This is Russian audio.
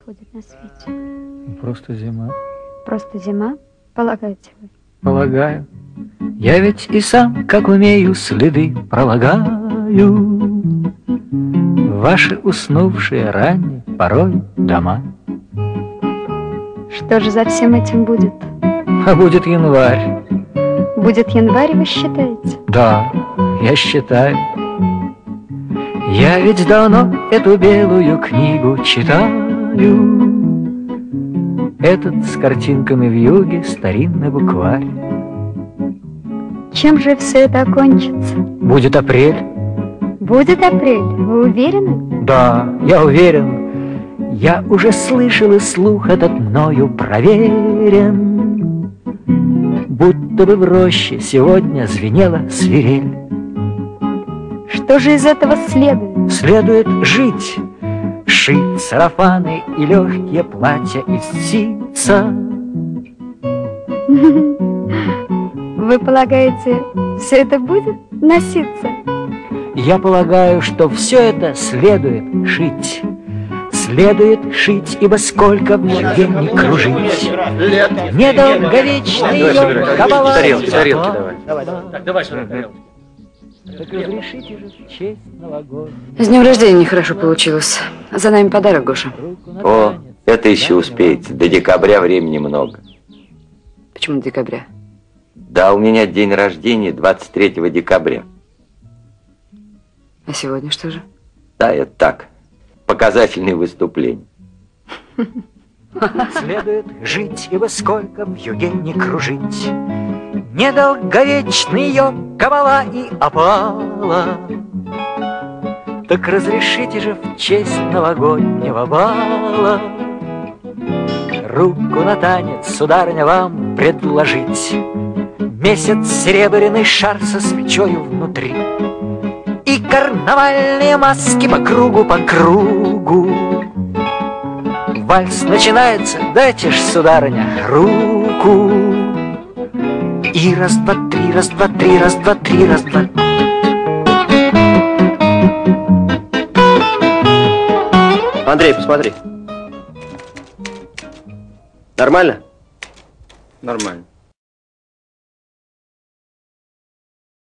будет на свете? Просто зима. Просто зима, полагаете вы? Полагаю. Я ведь и сам, как умею, следы пролагаю. Ваши уснувшие ранние порой дома. Что же за всем этим будет? А будет январь. Будет январь, вы считаете? Да, я считаю. Я ведь давно эту белую книгу читаю. Этот с картинками в юге старинный букварь. Чем же все это окончится? Будет апрель. Будет апрель, вы уверены? Да, я уверен. Я уже слышал, и слух этот мною проверен. Будто бы в роще сегодня звенела свирель. Что же из этого следует? Следует жить, шить сарафаны и легкие платья из ситца. Вы полагаете, все это будет носиться? Я полагаю, что все это следует шить. Следует шить, ибо сколько в жилье не кружить. Недолговечный ее кабала. Тарелки давай. Так, давай сюда тарелки. Так разрешите же в честь новогоднюю. С днем рождения нехорошо получилось. За нами подарок, Гоша. О, это еще успеете. До декабря времени много. Почему до декабря? Да, у меня день рождения 23 декабря. А сегодня что же? Да, это так. Показательные выступления. Следует жить, ибо сколько в юге не кружить. Недолговечный ее кабала и опала. Так разрешите же в честь новогоднего бала руку на танец, сударыня, вам предложить. Месяц серебряный шар со свечою внутри и карнавальные маски по кругу, по кругу. Вальс начинается, дайте ж, сударыня, руку. И раз, два, три, раз, два, три, раз, два, три, раз, два. Андрей, посмотри. Нормально? Нормально.